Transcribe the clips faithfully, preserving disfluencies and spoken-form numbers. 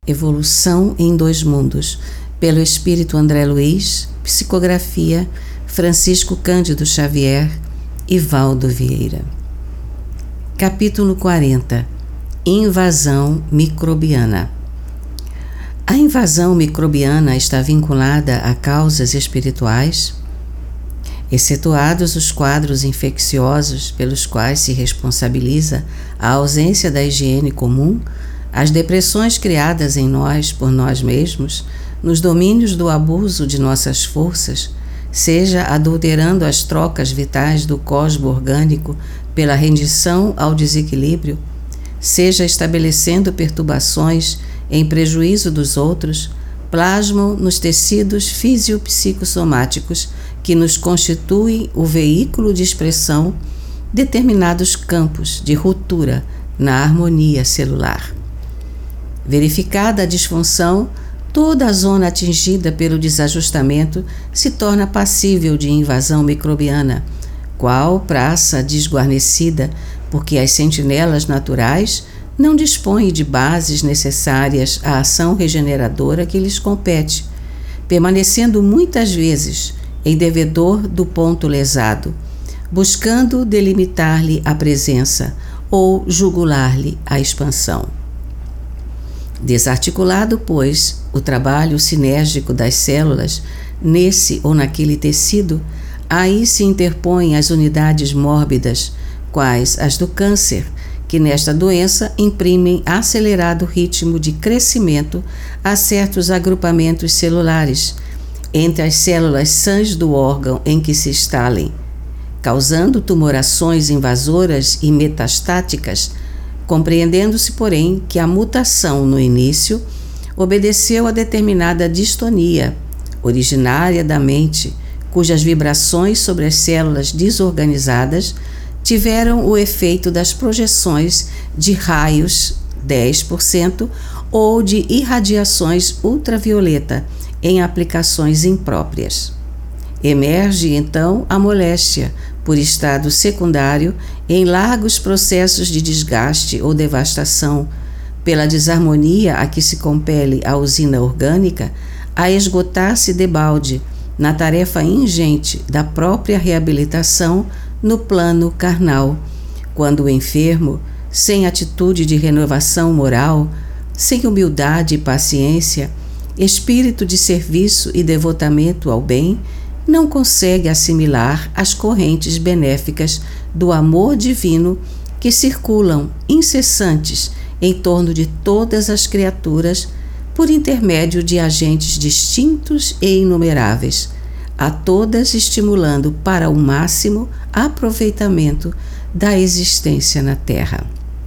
Evolução em Dois Mundos, pelo Espírito André Luiz, psicografia Francisco Cândido Xavier e Valdo Vieira. Capítulo quarenta. Invasão microbiana. A invasão microbiana está vinculada a causas espirituais? Excetuados os quadros infecciosos pelos quais se responsabiliza a ausência da higiene comum, as depressões criadas em nós por nós mesmos, nos domínios do abuso de nossas forças, seja adulterando as trocas vitais do cosmo orgânico pela rendição ao desequilíbrio, seja estabelecendo perturbações em prejuízo dos outros, plasmam nos tecidos fisiopsicossomáticos que nos constituem o veículo de expressão determinados campos de ruptura na harmonia celular. Verificada a disfunção, toda a zona atingida pelo desajustamento se torna passível de invasão microbiana, qual praça desguarnecida, porque as sentinelas naturais não dispõem de bases necessárias à ação regeneradora que lhes compete, permanecendo muitas vezes em devedor do ponto lesado, buscando delimitar-lhe a presença ou jugular-lhe a expansão. Desarticulado, pois, o trabalho sinérgico das células nesse ou naquele tecido, aí se interpõem as unidades mórbidas, quais as do câncer, que nesta doença imprimem acelerado ritmo de crescimento a certos agrupamentos celulares, entre as células sãs do órgão em que se instalem, causando tumorações invasoras e metastáticas, compreendendo-se, porém, que a mutação no início obedeceu a determinada distonia originária da mente, cujas vibrações sobre as células desorganizadas tiveram o efeito das projeções de raios dez por cento ou de irradiações ultravioleta em aplicações impróprias. Emerge, então, a moléstia, por estado secundário, em largos processos de desgaste ou devastação, pela desarmonia a que se compele a usina orgânica a esgotar-se debalde na tarefa ingente da própria reabilitação no plano carnal, quando o enfermo, sem atitude de renovação moral, sem humildade e paciência, espírito de serviço e devotamento ao bem, não consegue assimilar as correntes benéficas do amor divino que circulam incessantes em torno de todas as criaturas por intermédio de agentes distintos e inumeráveis, a todas estimulando para o máximo aproveitamento da existência na Terra.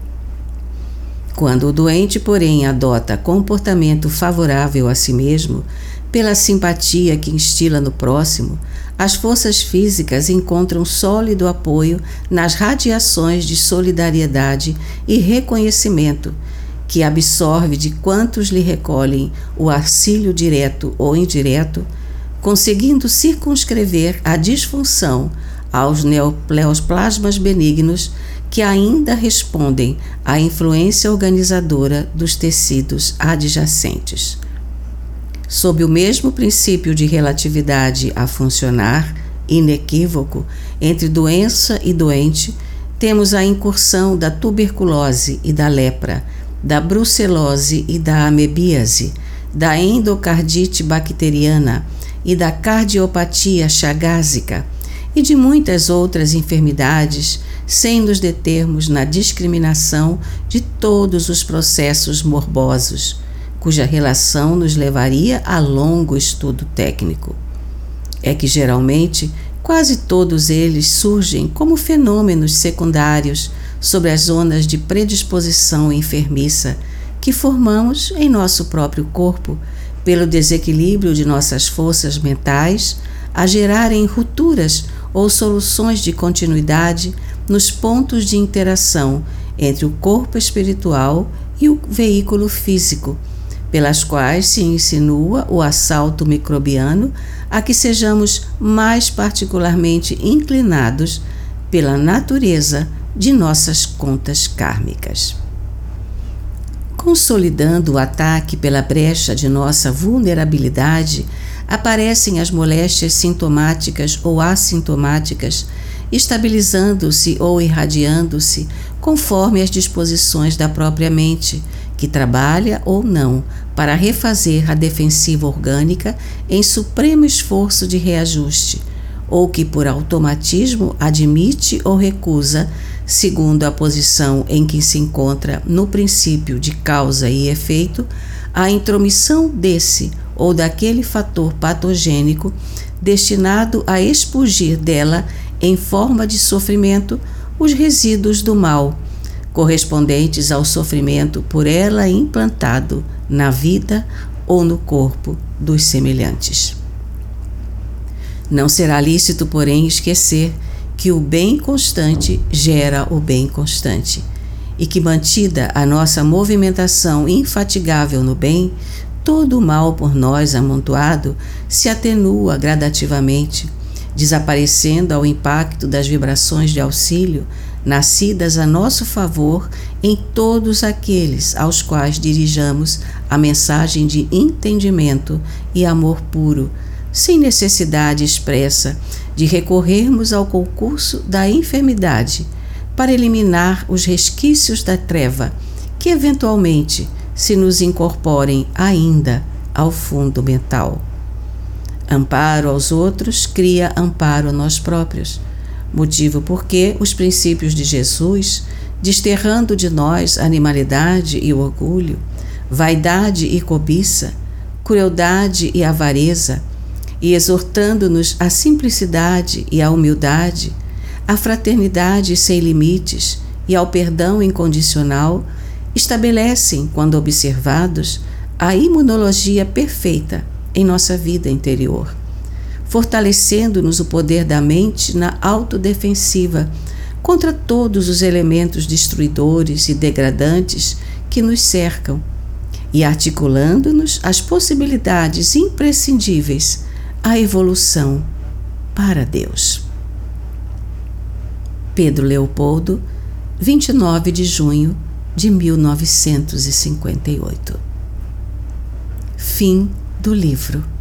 Quando o doente, porém, adota comportamento favorável a si mesmo, pela simpatia que instila no próximo, as forças físicas encontram sólido apoio nas radiações de solidariedade e reconhecimento que absorve de quantos lhe recolhem o auxílio direto ou indireto, conseguindo circunscrever a disfunção aos neoplasmas benignos que ainda respondem à influência organizadora dos tecidos adjacentes. Sob o mesmo princípio de relatividade a funcionar, inequívoco, entre doença e doente, temos a incursão da tuberculose e da lepra, da brucelose e da amebíase, da endocardite bacteriana e da cardiopatia chagásica, e de muitas outras enfermidades, sem nos determos na discriminação de todos os processos morbosos, cuja relação nos levaria a longo estudo técnico. É que, geralmente, quase todos eles surgem como fenômenos secundários sobre as zonas de predisposição enfermiça que formamos em nosso próprio corpo, pelo desequilíbrio de nossas forças mentais, a gerarem rupturas ou soluções de continuidade nos pontos de interação entre o corpo espiritual e o veículo físico, pelas quais se insinua o assalto microbiano a que sejamos mais particularmente inclinados pela natureza de nossas contas kármicas. Consolidando o ataque pela brecha de nossa vulnerabilidade, aparecem as moléstias sintomáticas ou assintomáticas, estabilizando-se ou irradiando-se conforme as disposições da própria mente, que trabalha ou não para refazer a defensiva orgânica em supremo esforço de reajuste, ou que por automatismo admite ou recusa, segundo a posição em que se encontra no princípio de causa e efeito, a intromissão desse ou daquele fator patogênico destinado a expurgir dela, em forma de sofrimento, os resíduos do mal, correspondentes ao sofrimento por ela implantado na vida ou no corpo dos semelhantes. Não será lícito, porém, esquecer que o bem constante gera o bem constante, e que, mantida a nossa movimentação infatigável no bem, todo o mal por nós amontoado se atenua gradativamente, desaparecendo ao impacto das vibrações de auxílio nascidas a nosso favor em todos aqueles aos quais dirijamos a mensagem de entendimento e amor puro, sem necessidade expressa de recorrermos ao concurso da enfermidade para eliminar os resquícios da treva que eventualmente se nos incorporem ainda ao fundo mental. Amparo aos outros cria amparo a nós próprios, motivo porque os princípios de Jesus, desterrando de nós a animalidade e o orgulho, vaidade e cobiça, crueldade e avareza, e exortando-nos à simplicidade e à humildade, à fraternidade sem limites e ao perdão incondicional, estabelecem, quando observados, a imunologia perfeita em nossa vida interior, fortalecendo-nos o poder da mente na autodefensiva contra todos os elementos destruidores e degradantes que nos cercam e articulando-nos as possibilidades imprescindíveis à evolução para Deus. Pedro Leopoldo, vinte e nove de junho de mil novecentos e cinquenta e oito. Fim do livro.